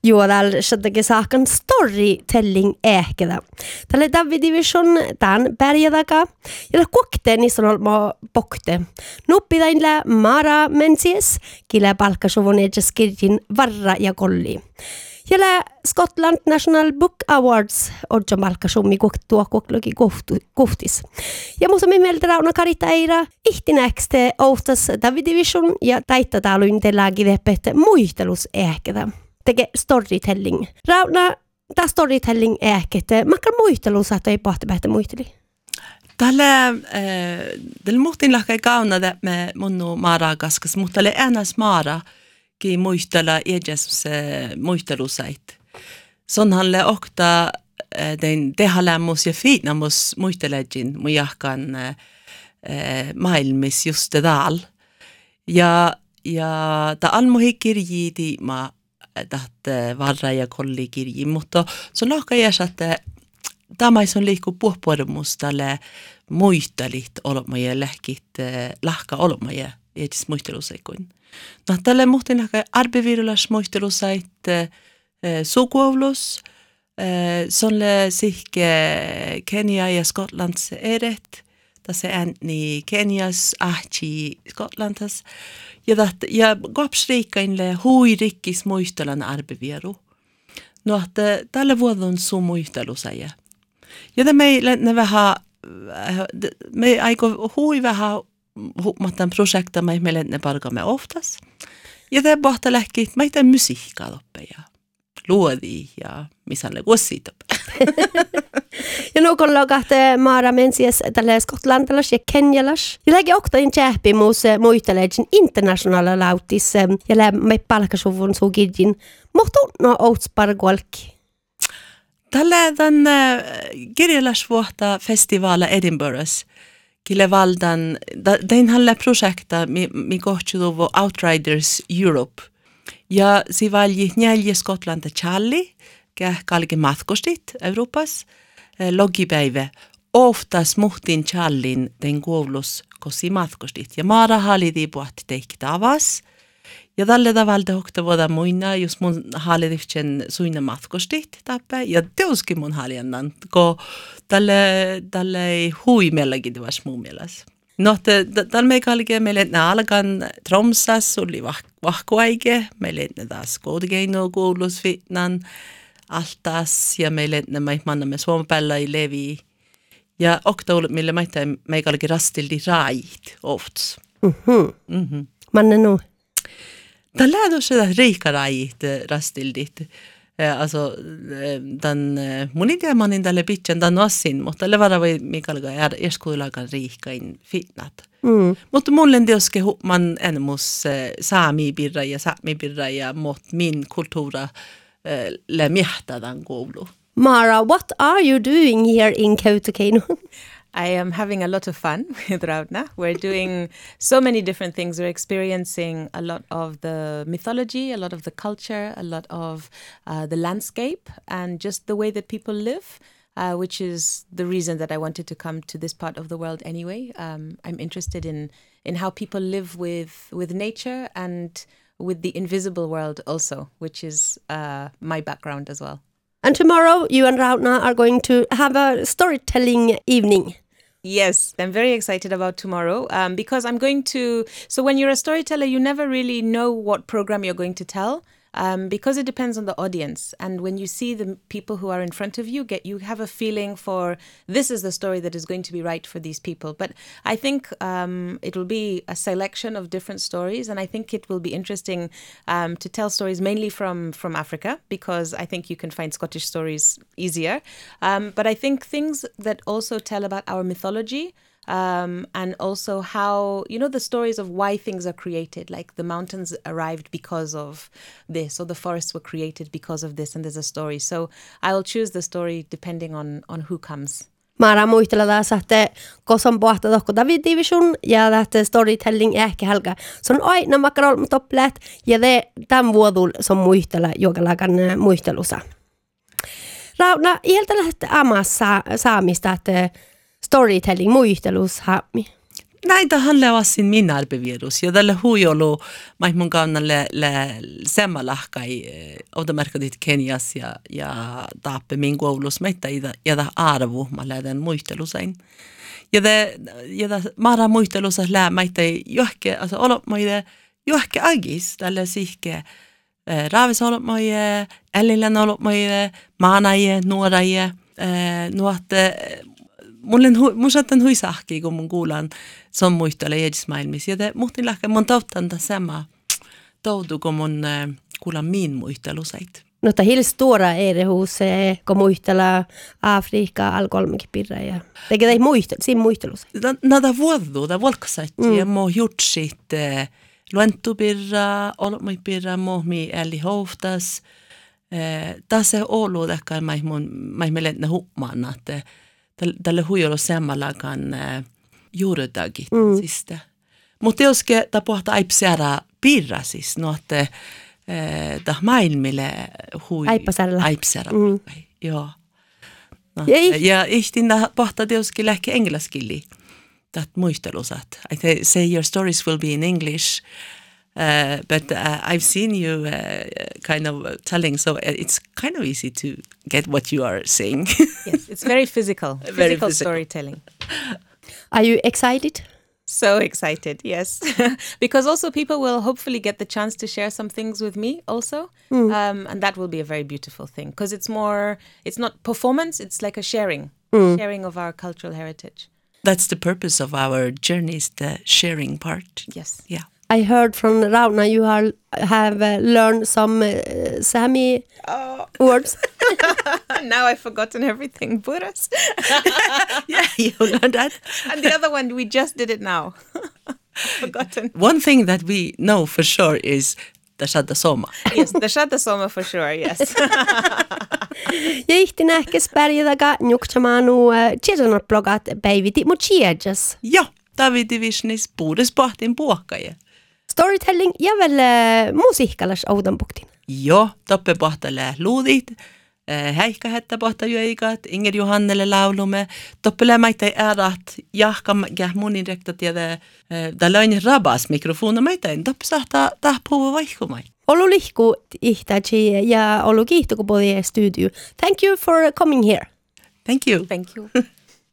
juodal shadake saakan storytelling ehkeda. Tälle David Division tämän pärjätäkä. Ja kuokte niissä on ollut pokte. Nuppidainla Mara Menzies, killä palkkasuvun edeskirjin varra ja kolli. Ja Scotland National Book Awards odja palkkasummi kuoktua kuoklogi kohtis. Ja muuta me mieltä rauna Karita Eira ihtinäkste ohtas David Division ja taittataluin te lääkidepet muistelus ehketä. Teke storytelling. Rauna, tämä storytelling ehkete. Makka muistelu saattaa ei pohtipähtä muisteli. Tällä muhtin lahkai kauna me munnu Mara kaskas, mutta tälle äänas Mara ki muistella edes muistelusait. Sonhalle okta den tehalemus ja fiitnamus muistelejin mujahkan maailmis just dal. Ja ta almuhikirji tiima tahte varra ja kolli kirji, mutta se on lahka jäs, että tämä on liikku puhpuodumus tälle muistelit olemaja lähkit lahka olemaja edes muisteluseikoin. No tälle muhtin lahka arbivirulas muistelusait sukuovlus, sonle sihke Kenia ja Skotlands eret, tässä ääni Kenias ahti Skotlandas, ja kopsriikkainle huirikkis muistelan arbiviru. No, että tällä vuodon sun muistelusaja. Ja me aiko hui vähän huomattaan projekta, meille ne parkaamme oftas. Ja tämä pohta lähki, meitä musiikkaa loppeja, luodi ja missä ne vuosit. Ja nuukon lokahte Mara Menzies tälle skotlantalas ja kenjalas. Ja lägge oktain tjähpimus muistelejin internationala lautis ja me palkasuvun sugidin. Mohtu no outspargolki. Tällä tämän kirjallisuutta festivaala Edinburghs. Kille valdan, den halle projekta mi kohtuuvo Outriders Europe. Ja si valji neljä Skotlanta Charlie, kalke matkostit Euroopassa, logipäivä. Oftas muhtin Charlin den kuulus kosi matkostit. Ja Mara halidi puhti teikki tavas. Ja tälle tavalla hokta voida muina, jos mun hallitsen suina matkostit tappe. Ja teuskin mun halliannan, kun tälle ei huimellakin tavas mun mielestä. No, tällä me kalke meille alkan Tromsas oli vahkoaike. Meille taas koodikeino kuulus fitnan altas ja meille me mannamme Suomapäällä ei levi. Ja oktaulu mille me kalke rastildi raait ofts. Manne nu. Tällä on se riikaraait rastildit. Alltså mun ideamanin tälle pitchen tämän assin, mutta tälle varavai mikalga eskuilakan riikkain fitnat. Mutta mulle teoske man enemus saamibirra ja mot min kultura le miehtadan koulu. Mara, what are you doing here in Kautokeino? I am having a lot of fun with Rauna. We're doing so many different things. We're experiencing a lot of the mythology, a lot of the culture, a lot of the landscape, and just the way that people live, which is the reason that I wanted to come to this part of the world anyway. I'm interested in how people live with nature and with the invisible world also, which is my background as well. And tomorrow, you and Rauna are going to have a storytelling evening. Yes, I'm very excited about tomorrow because I'm going to... So when you're a storyteller, you never really know what program you're going to tell because it depends on the audience. And when you see the people who are in front of you, you have a feeling for this is the story that is going to be right for these people. But I think it will be a selection of different stories, and I think it will be interesting to tell stories mainly from Africa because I think you can find Scottish stories easier. But I think things that also tell about our mythology, and also how, the stories of why things are created, like the mountains arrived because of this, or the forests were created because of this, and there's a story. So I will choose the story depending on who comes. Mara muistella että koson pohta tohko David Division ja että storytelling ehkä helga. Se on aina makarol topplet ja tämän vuodun se on muistella jokalakan muistelussa. Rauna, iältä lähtee amassa saamista, että storytelling muistelus haami. näitä handlevasin min arbevirus ja tällä huijolu mun kauna le semmalahkai automerkatit Kenias ja taappe min koulus meitä ja arvu mä lähden muistelusain. Ja mara muistelussa meitä johke alltså olopmaide johke agis tällä sihke raavis olopmaide ellilän olopmaide maanaje nuoraje nuotte mun saattan huisahki, kun mun kuulan son muistele jädismaailmis. Ja muhtin lähkä mun tauttan sama toutu, kun mun kuulan min muistelusait. No ta hils stora erehus, kun muistella Afrikka alkolmikin pirra ja tekee siinä muistelusait. No ta vuodu, ta volksait ja mo jutsit luentupirra, olmipirra, mohmi eli houftas. Tässä olu täkkään mä lentnä hupmaan, että tälle huijolo semmalakan juuridagit sistä. Mutta joske ta pohta aipsera pirra siis, no että ta maailmille aipsera. Joo. No, ja ihtin pohta joske lähke englanskili. Tat muistelusat. I say your stories will be in English. But I've seen you kind of telling, so it's kind of easy to get what you are saying. Yes, it's very physical, physical storytelling. Are you excited? So excited, yes. Because also people will hopefully get the chance to share some things with me also. And that will be a very beautiful thing. Because it's not performance, it's like a sharing of our cultural heritage. That's the purpose of our journeys, the sharing part. Yes. Yeah. I heard from Rauna you have learned some Sami words. Now I've forgotten everything. Buras. Yeah, you learned that. And the other one, we just did it now. Forgotten. One thing that we know for sure is the Shadda Soma. Yes, the Shadda Soma for sure, yes. Ja ihtin ähkes pärjätäkä njuktamaanu tjedanot blogat päiviti mu tjedas. Joo, David Divisionis puudes pohtin puokkaja. Storytelling ja veel musiikkalas oudanpuktin. Joo, toppe pohtale luudit, häikka hetta pohtajuikat, Inger Johannelle laulumme, toppele maita ärat, jahkam munin rektat ja da löin rabas mikrofona maita, toppe sahtaa tahpuva vaihkumai. Olu lihku ihtaji ja olu kiihtuku podi studio. Thank you for coming here. Thank you. Thank you.